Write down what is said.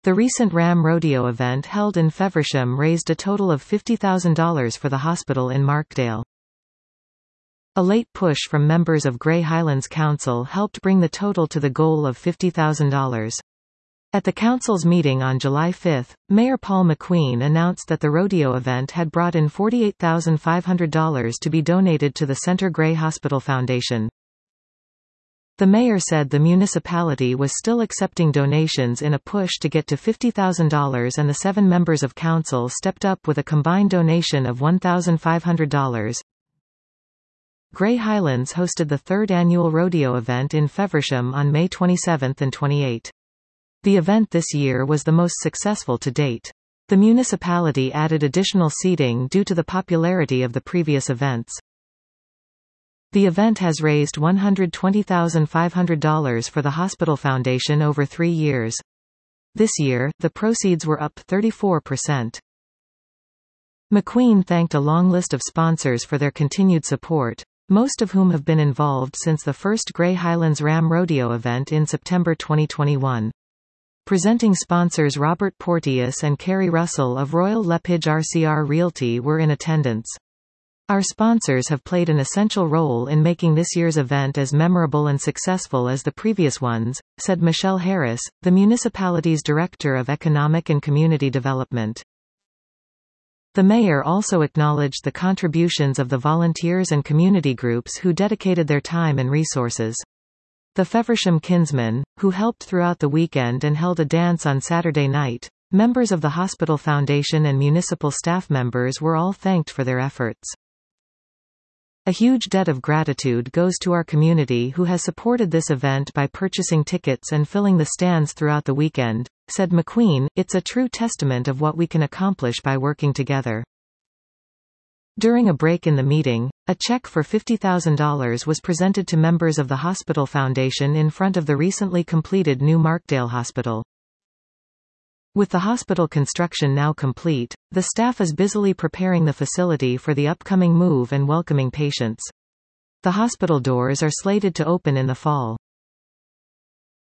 The recent Ram Rodeo event held in Feversham raised a total of $50,000 for the hospital in Markdale. A late push from members of Grey Highlands Council helped bring the total to the goal of $50,000. At the council's meeting on July 5, Mayor Paul McQueen announced that the rodeo event had brought in $48,500 to be donated to the Centre Grey Hospital Foundation. The mayor said the municipality was still accepting donations in a push to get to $50,000, and the 7 members of council stepped up with a combined donation of $1,500. Grey Highlands hosted the 3rd annual rodeo event in Feversham on May 27 and 28. The event this year was the most successful to date. The municipality added additional seating due to the popularity of the previous events. The event has raised $120,500 for the hospital foundation over 3 years. This year, the proceeds were up 34%. McQueen thanked a long list of sponsors for their continued support, most of whom have been involved since the first Grey Highlands Ram Rodeo event in September 2021. Presenting sponsors Robert Porteous and Kerry Russell of Royal Lepage RCR Realty were in attendance. Our sponsors have played an essential role in making this year's event as memorable and successful as the previous ones, said Michelle Harris, the municipality's Director of Economic and Community Development. The mayor also acknowledged the contributions of the volunteers and community groups who dedicated their time and resources. The Feversham Kinsmen, who helped throughout the weekend and held a dance on Saturday night, members of the Hospital Foundation and municipal staff members were all thanked for their efforts. A huge debt of gratitude goes to our community who has supported this event by purchasing tickets and filling the stands throughout the weekend, said McQueen. It's a true testament of what we can accomplish by working together. During a break in the meeting, a check for $50,000 was presented to members of the Hospital Foundation in front of the recently completed new Markdale Hospital. With the hospital construction now complete, the staff is busily preparing the facility for the upcoming move and welcoming patients. The hospital doors are slated to open in the fall.